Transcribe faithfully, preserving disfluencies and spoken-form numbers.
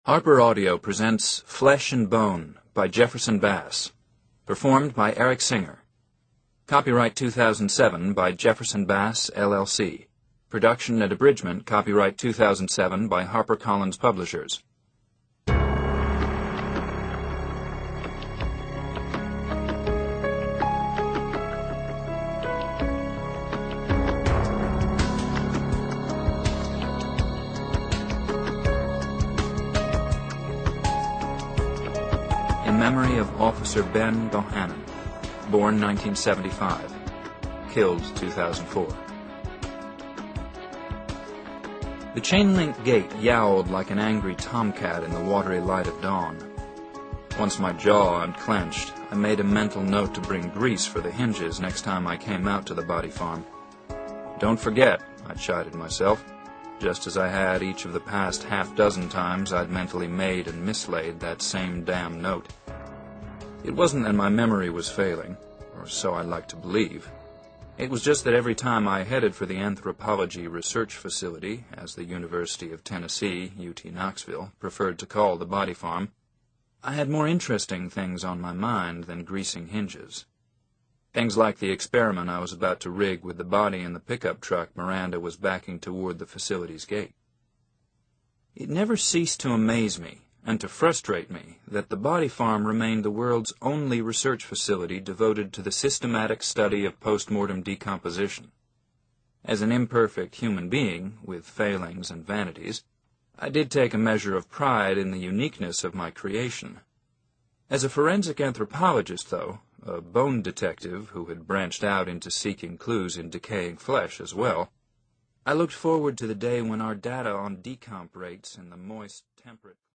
Harper Audio presents Flesh and Bone by Jefferson Bass, performed by Eric Singer. Copyright two thousand seven by Jefferson Bass, L L C. Production and abridgment copyright two thousand seven by HarperCollins Publishers. In memory of Officer Ben Bohannon, born nineteen seventy-five, killed two thousand four. The chain-link gate yowled like an angry tomcat in the watery light of dawn. Once my jaw unclenched, I made a mental note to bring grease for the hinges next time I came out to the body farm. Don't forget, I chided myself, just as I had each of the past half-dozen times I'd mentally made and mislaid that same damn note. It wasn't that my memory was failing, or so I like to believe. It was just that every time I headed for the Anthropology Research Facility, as the University of Tennessee, U T Knoxville, preferred to call the body farm, I had more interesting things on my mind than greasing hinges. Things like the experiment I was about to rig with the body in the pickup truck Miranda was backing toward the facility's gate. It never ceased to amaze me and to frustrate me that the body farm remained the world's only research facility devoted to the systematic study of post-mortem decomposition. As an imperfect human being, with failings and vanities, I did take a measure of pride in the uniqueness of my creation. As a forensic anthropologist, though, a bone detective who had branched out into seeking clues in decaying flesh as well, I looked forward to the day when our data on decomp rates in the moist, temperate